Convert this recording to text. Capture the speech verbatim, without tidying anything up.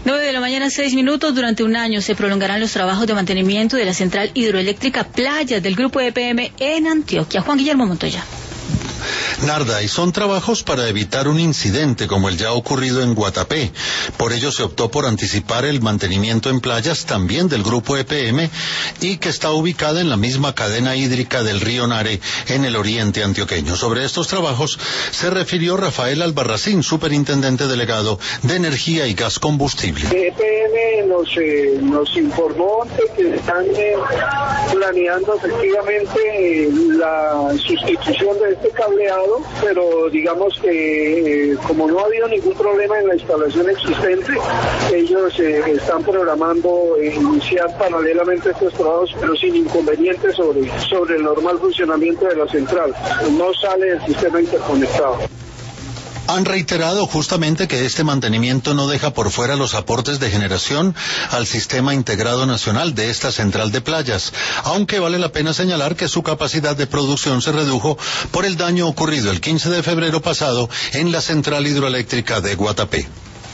nueve de la mañana, seis minutos. Durante un año se prolongarán los trabajos de mantenimiento de la central hidroeléctrica Playas del Grupo E P M en Antioquia. Juan Guillermo Montoya. Narda, y son trabajos para evitar un incidente como el ya ocurrido en Guatapé. Por ello se optó por anticipar el mantenimiento en Playas también del Grupo E P M y que está ubicada en la misma cadena hídrica del río Nare en el oriente antioqueño. Sobre estos trabajos se refirió Rafael Albarracín, superintendente delegado de Energía y Gas Combustible. E P M nos, eh, nos informó de que están eh, planeando efectivamente eh, la sustitución de este cableado, pero digamos que eh, como no ha habido ningún problema en la instalación existente, ellos eh, están programando eh, iniciar paralelamente estos trabajos, pero sin inconvenientes sobre, sobre el normal funcionamiento de la central. No sale del sistema interconectado. Han reiterado justamente que este mantenimiento no deja por fuera los aportes de generación al sistema integrado nacional de esta central de Playas, aunque vale la pena señalar que su capacidad de producción se redujo por el daño ocurrido el quince de febrero pasado en la central hidroeléctrica de Guatapé.